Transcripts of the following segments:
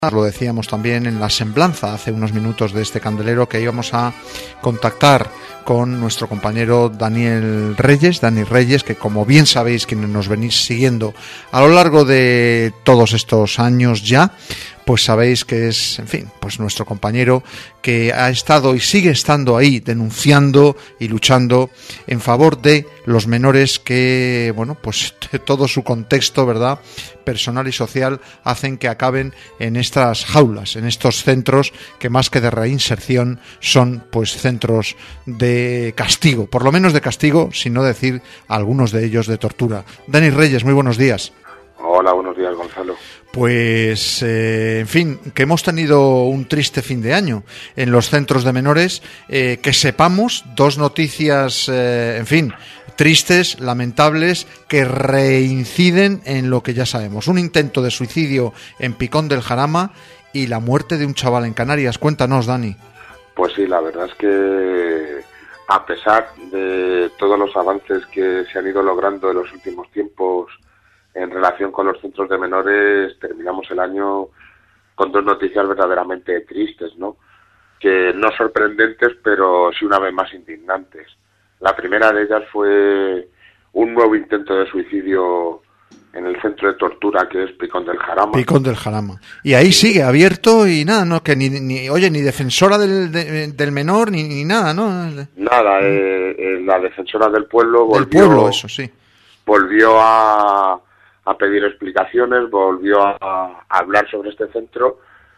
Lo decíamos también en la semblanza hace unos minutos de este candelero, que íbamos a contactar con nuestro compañero Dani Reyes, que como bien sabéis, quienes nos venís siguiendo a lo largo de todos estos años ya, pues sabéis que es, en fin, pues nuestro compañero que ha estado y sigue estando ahí denunciando y luchando en favor de los menores que, bueno, pues todo su contexto, ¿verdad?, personal y social hacen que acaben en estas jaulas, en estos centros que más que de reinserción son pues centros de castigo, por lo menos de castigo, sin no decir algunos de ellos de tortura. Dani Reyes, muy buenos días. Hola, buenos días, Gonzalo. Pues, en fin, que hemos tenido un triste fin de año en los centros de menores, que sepamos dos noticias, en fin, tristes, lamentables, que reinciden en lo que ya sabemos. Un intento de suicidio en Picón del Jarama y la muerte de un chaval en Canarias. Cuéntanos, Dani. Pues sí, la verdad es que a pesar de todos los avances que se han ido logrando en los últimos tiempos en relación con los centros de menores, terminamos el año con dos noticias verdaderamente tristes, ¿no? Que no sorprendentes, pero sí una vez más indignantes. La primera de ellas fue un nuevo intento de suicidio en el centro de tortura que es Picón del Jarama. Picón del Jarama. Y ahí sigue abierto y nada, ¿no? Que ni defensora del menor ni nada, ¿no? Nada, la defensora del pueblo volvió... Del pueblo, eso sí. Volvió a pedir explicaciones, volvió a hablar sobre este centro,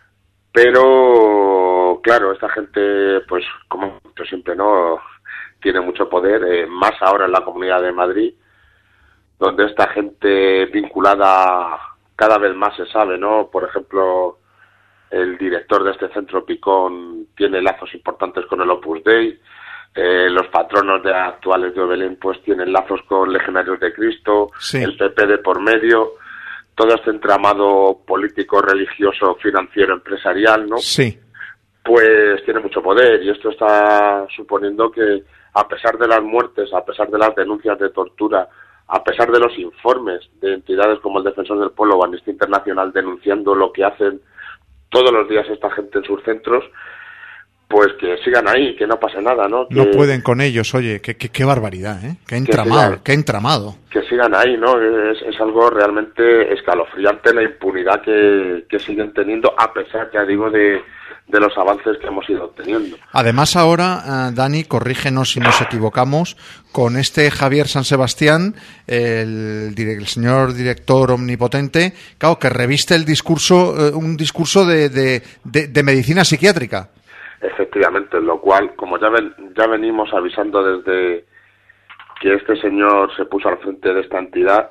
pero claro, esta gente, pues como siempre, no tiene mucho poder, más ahora en la Comunidad de Madrid, donde esta gente vinculada cada vez más se sabe, ¿no? Por ejemplo, el director de este centro Picón tiene lazos importantes con el Opus Dei. Los patronos actuales de Obelén pues tienen lazos con Legionarios de Cristo, sí. El PP de por medio, todo este entramado político, religioso, financiero, empresarial, ¿no? Sí. Pues tiene mucho poder, y esto está suponiendo que, a pesar de las muertes, a pesar de las denuncias de tortura, a pesar de los informes de entidades como el Defensor del Pueblo o Amnistía Internacional denunciando lo que hacen todos los días esta gente en sus centros, pues que sigan ahí, que no pase nada, ¿no? No pueden con ellos, oye, qué barbaridad, ¿eh? Qué entramado. Que sigan ahí, ¿no? Es algo realmente escalofriante la impunidad que siguen teniendo, a pesar, ya digo, de los avances que hemos ido obteniendo. Además ahora, Dani, corrígenos si nos equivocamos, con este Javier San Sebastián, el señor director omnipotente, claro, que reviste el discurso, un discurso de medicina psiquiátrica. Efectivamente, lo cual, como ya venimos avisando desde que este señor se puso al frente de esta entidad,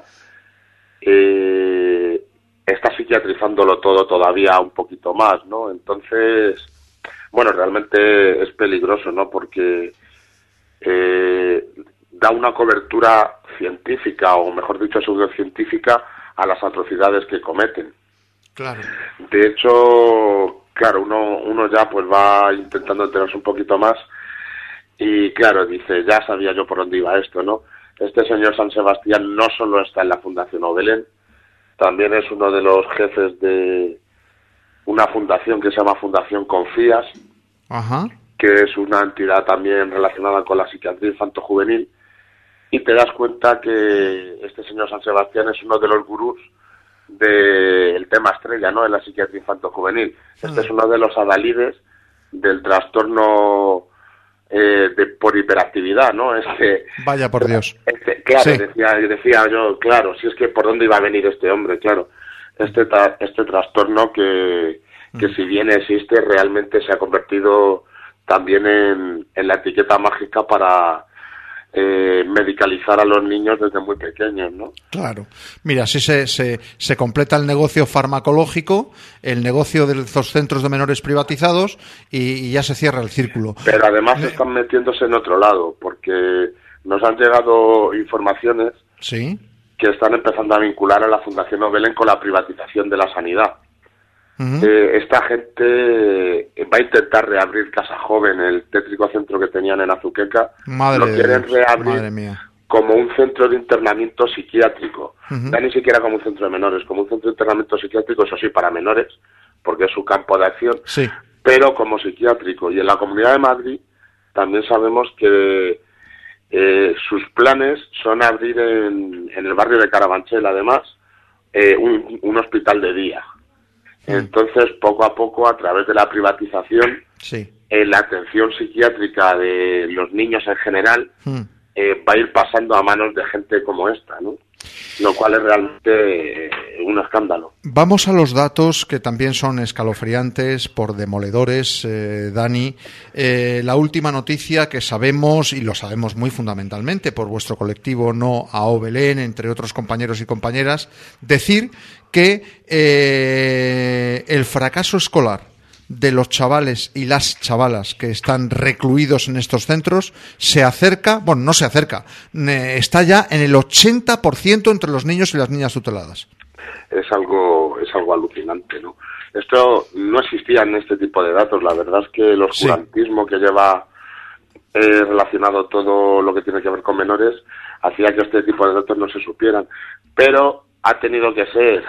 está psiquiatrizándolo todo todavía un poquito más, ¿no? Entonces, bueno, realmente es peligroso, ¿no? Porque da una cobertura científica, o mejor dicho, pseudocientífica, a las atrocidades que cometen. Claro. De hecho, claro, uno ya pues va intentando enterarse un poquito más y claro, dice, ya sabía yo por dónde iba esto, ¿no? Este señor San Sebastián no solo está en la Fundación Obelén, también es uno de los jefes de una fundación que se llama Fundación Confías, ajá, que es una entidad también relacionada con la psiquiatría infanto-juvenil, y te das cuenta que este señor San Sebastián es uno de los gurús del tema estrella, ¿no?, en la psiquiatría infanto-juvenil. Este es uno de los adalides del trastorno por hiperactividad, ¿no? Vaya por Dios. Claro, sí. decía yo, claro, si es que por dónde iba a venir este hombre, claro. Este trastorno que si bien existe, realmente se ha convertido también en la etiqueta mágica para medicalizar a los niños desde muy pequeños, ¿no? Claro. Mira, así se completa el negocio farmacológico, el negocio de los centros de menores privatizados y ya se cierra el círculo. Pero además están metiéndose en otro lado, porque nos han llegado informaciones, ¿sí?, que están empezando a vincular a la Fundación Obelén con la privatización de la sanidad. Uh-huh. Esta gente va a intentar reabrir Casa Joven, el tétrico centro que tenían en Azuqueca. Lo quieren reabrir como un centro de internamiento psiquiátrico. Uh-huh. Ya ni siquiera como un centro de menores, como un centro de internamiento psiquiátrico, eso sí, para menores, porque es su campo de acción, sí, pero como psiquiátrico. Y en la Comunidad de Madrid también sabemos que sus planes son abrir en el barrio de Carabanchel, además, un hospital de día. Entonces, poco a poco, a través de la privatización, sí. La atención psiquiátrica de los niños en general va a ir pasando a manos de gente como esta, ¿no? Lo cual es realmente un escándalo. Vamos a los datos que también son escalofriantes, por demoledores, Dani. La última noticia que sabemos, y lo sabemos muy fundamentalmente por vuestro colectivo No AO Belén, entre otros compañeros y compañeras, decir que el fracaso escolar de los chavales y las chavalas que están recluidos en estos centros se acerca, bueno, no se acerca, está ya en el 80% entre los niños y las niñas tuteladas. Es algo alucinante, ¿no? Esto no existía en este tipo de datos. La verdad es que el oscurantismo que lleva relacionado todo lo que tiene que ver con menores hacía que este tipo de datos no se supieran. Pero ha tenido que ser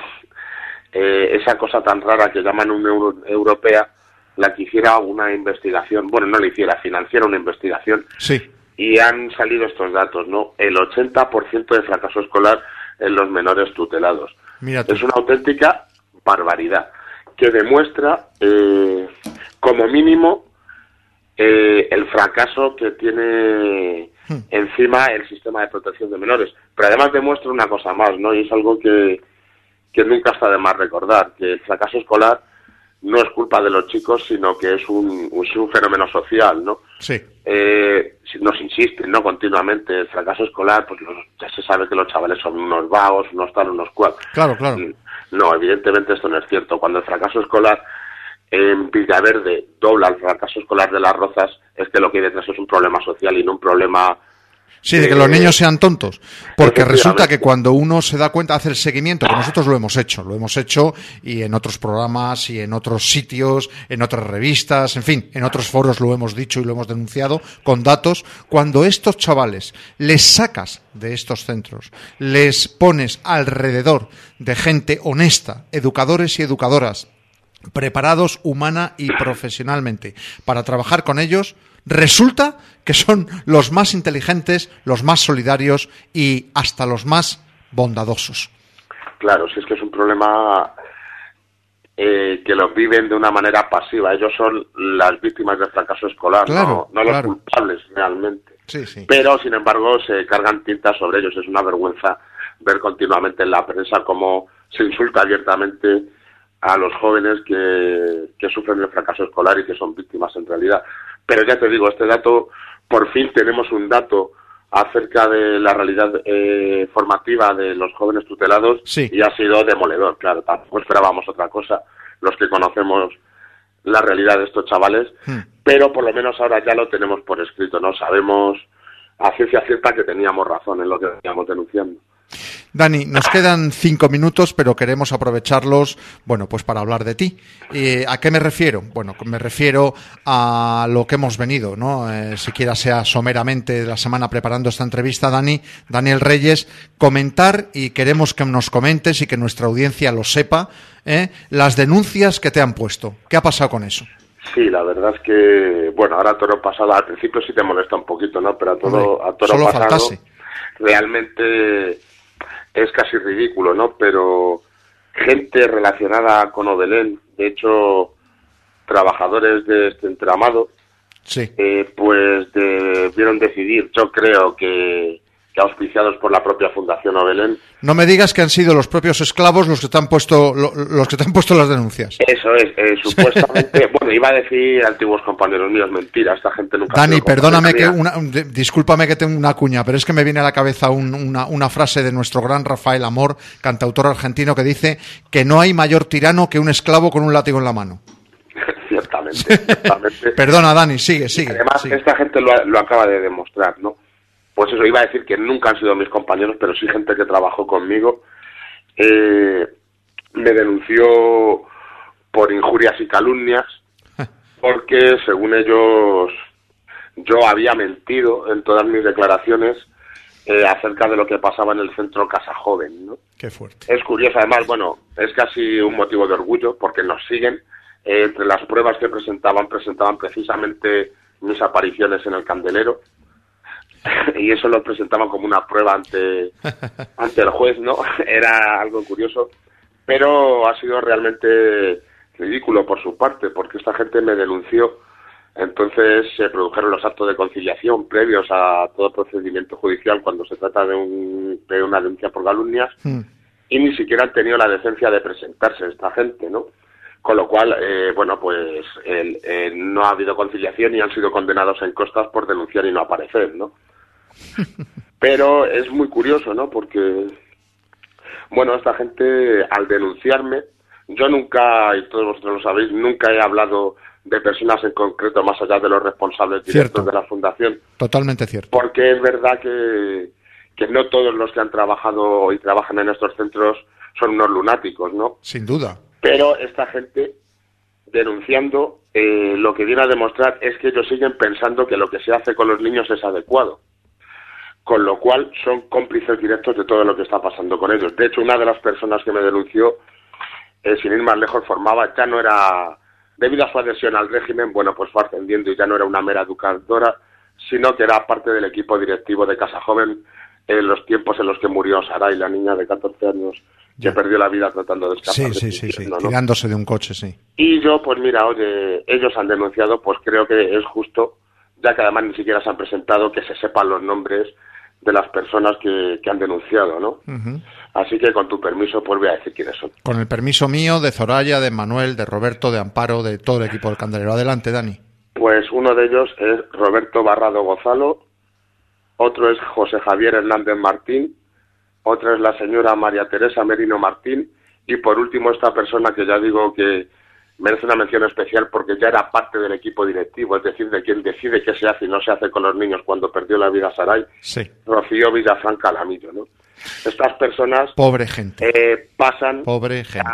esa cosa tan rara que llaman Unión Europea la que hiciera una investigación, bueno, no la hiciera, financiara una investigación. Sí. Y han salido estos datos, ¿no? El 80% de fracaso escolar en los menores tutelados. Mírate. Es una auténtica barbaridad que demuestra, como mínimo, el fracaso que tiene encima el sistema de protección de menores. Pero además demuestra una cosa más, ¿no? Y es algo que nunca está de más recordar, que el fracaso escolar no es culpa de los chicos, sino que es un fenómeno social, ¿no? Sí. Nos insisten, ¿no? Continuamente, el fracaso escolar, pues ya se sabe que los chavales son unos vagos, unos tal, unos cual. Claro, claro. No, evidentemente esto no es cierto. Cuando el fracaso escolar en Villaverde dobla el fracaso escolar de Las Rozas, es que lo que hay detrás es un problema social y no un problema... Sí, de que los niños sean tontos, porque resulta que cuando uno se da cuenta, hace el seguimiento, que nosotros lo hemos hecho y en otros programas y en otros sitios, en otras revistas, en fin, en otros foros lo hemos dicho y lo hemos denunciado con datos. Cuando estos chavales les sacas de estos centros, les pones alrededor de gente honesta, educadores y educadoras, preparados humana y profesionalmente para trabajar con ellos, resulta que son los más inteligentes, los más solidarios y hasta los más bondadosos. Claro, si es que es un problema que los viven de una manera pasiva. Ellos son las víctimas del fracaso escolar, claro, no los culpables realmente. Sí, sí. Pero, sin embargo, se cargan tintas sobre ellos. Es una vergüenza ver continuamente en la prensa cómo se insulta abiertamente a los jóvenes que sufren el fracaso escolar y que son víctimas en realidad. Pero ya te digo, este dato, por fin tenemos un dato acerca de la realidad formativa de los jóvenes tutelados, sí. Y ha sido demoledor, claro, tampoco esperábamos otra cosa los que conocemos la realidad de estos chavales, pero por lo menos ahora ya lo tenemos por escrito, ¿no? Sabemos a ciencia cierta que teníamos razón en lo que veníamos denunciando. Dani, nos quedan 5 minutos, pero queremos aprovecharlos, bueno, pues para hablar de ti. ¿A qué me refiero? Bueno, me refiero a lo que hemos venido, ¿no? Siquiera sea someramente la semana preparando esta entrevista, Daniel Reyes, comentar, y queremos que nos comentes y que nuestra audiencia lo sepa, las denuncias que te han puesto. ¿Qué ha pasado con eso? Sí, la verdad es que, bueno, ahora a toro pasado, al principio sí te molesta un poquito, ¿no? Pero a toro solo pasado, faltase. Realmente es casi ridículo, ¿no? Pero gente relacionada con Obelén, de hecho, trabajadores de este entramado, sí. Pues debieron decidir, yo creo que auspiciados por la propia Fundación Obelén. No me digas que han sido los propios esclavos los que te han puesto las denuncias. Eso es, supuestamente, bueno, iba a decir antiguos compañeros míos, mentira, esta gente nunca... Dani, perdóname discúlpame que tengo una cuña, pero es que me viene a la cabeza una frase de nuestro gran Rafael Amor, cantautor argentino, que dice que no hay mayor tirano que un esclavo con un látigo en la mano. Ciertamente. Perdona, Dani, sigue. Además, esta gente lo acaba de demostrar, ¿no? Pues eso, iba a decir que nunca han sido mis compañeros, pero sí gente que trabajó conmigo. Me denunció por injurias y calumnias, porque según ellos yo había mentido en todas mis declaraciones acerca de lo que pasaba en el centro Casa Joven, ¿no? Qué fuerte. Es curioso, además, bueno, es casi un motivo de orgullo porque nos siguen. Entre las pruebas que presentaban precisamente mis apariciones en el Candelero y eso lo presentaban como una prueba ante el juez, ¿no? Era algo curioso, pero ha sido realmente ridículo por su parte porque esta gente me denunció. Entonces se produjeron los actos de conciliación previos a todo procedimiento judicial cuando se trata de una denuncia por calumnias y ni siquiera han tenido la decencia de presentarse esta gente, ¿no? Con lo cual, bueno, pues no ha habido conciliación y han sido condenados en costas por denunciar y no aparecer, ¿no? Pero es muy curioso, ¿no? Porque, bueno, esta gente al denunciarme, yo nunca, y todos vosotros lo sabéis, nunca he hablado de personas en concreto más allá de los responsables directos de la fundación. Totalmente cierto. Porque es verdad que no todos los que han trabajado y trabajan en estos centros son unos lunáticos, ¿no? Sin duda. Pero esta gente, denunciando, lo que viene a demostrar es que ellos siguen pensando que lo que se hace con los niños es adecuado. Con lo cual son cómplices directos de todo lo que está pasando con ellos. De hecho, una de las personas que me denunció, sin ir más lejos, ya no era, debido a su adhesión al régimen, bueno, pues fue ascendiendo y ya no era una mera educadora, sino que era parte del equipo directivo de Casa Joven en los tiempos en los que murió Saray, la niña de 14 años que perdió la vida tratando de escapar. Sí, ¿no? Tirándose de un coche, sí. Y yo, pues mira, oye, ellos han denunciado, pues creo que es justo, ya que además ni siquiera se han presentado, que se sepan los nombres de las personas que han denunciado, ¿no? Uh-huh. Así que con tu permiso, pues voy a decir quiénes son. Con el permiso mío, de Zoraya, de Manuel, de Roberto, de Amparo, de todo el equipo del Candelero. Adelante, Dani. Pues uno de ellos es Roberto Barrado Gozalo, otro es José Javier Hernández Martín, otra es la señora María Teresa Merino Martín, y por último esta persona que ya digo que merece una mención especial porque ya era parte del equipo directivo, es decir, de quien decide qué se hace y no se hace con los niños cuando perdió la vida Saray, sí. Rocío Villafranca Lamillo, ¿no? Estas personas pobre gente. Pasan pobre gente.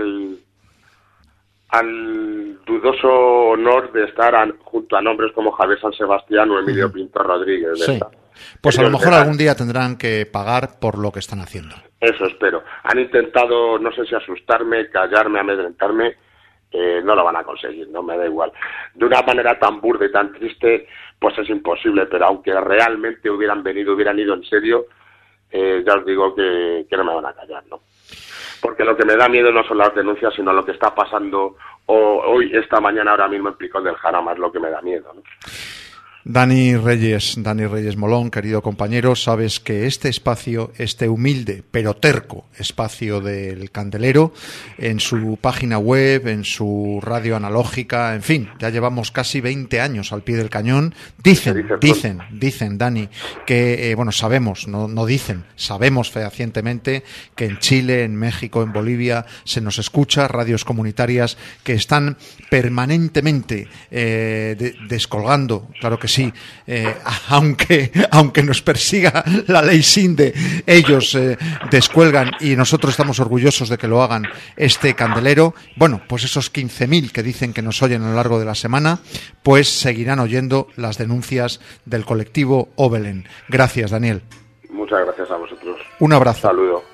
al dudoso honor de estar junto a nombres como Javier San Sebastián o Emilio Pinto Rodríguez. Sí. Pues a lo mejor algún día tendrán que pagar por lo que están haciendo. Eso espero. Han intentado, no sé si asustarme, callarme, amedrentarme, no lo van a conseguir, no me da igual. De una manera tan burda y tan triste, pues es imposible, pero aunque realmente hubieran ido en serio, ya os digo que no me van a callar, ¿no? Porque lo que me da miedo no son las denuncias, sino lo que está pasando hoy, esta mañana, ahora mismo en Picón del Jarama, es lo que me da miedo, ¿no? Dani Reyes Molón, querido compañero, sabes que este espacio, este humilde pero terco espacio del Candelero, en su página web, en su radio analógica, en fin, ya llevamos casi 20 años al pie del cañón. Dicen, Dani, que, bueno, sabemos, no dicen, sabemos fehacientemente que en Chile, en México, en Bolivia se nos escucha, radios comunitarias que están permanentemente descolgando, claro que sí, aunque nos persiga la ley SINDE, ellos descuelgan y nosotros estamos orgullosos de que lo hagan este Candelero. Bueno, pues esos 15.000 que dicen que nos oyen a lo largo de la semana, pues seguirán oyendo las denuncias del colectivo Obelen. Gracias, Daniel. Muchas gracias a vosotros. Un abrazo. Saludo.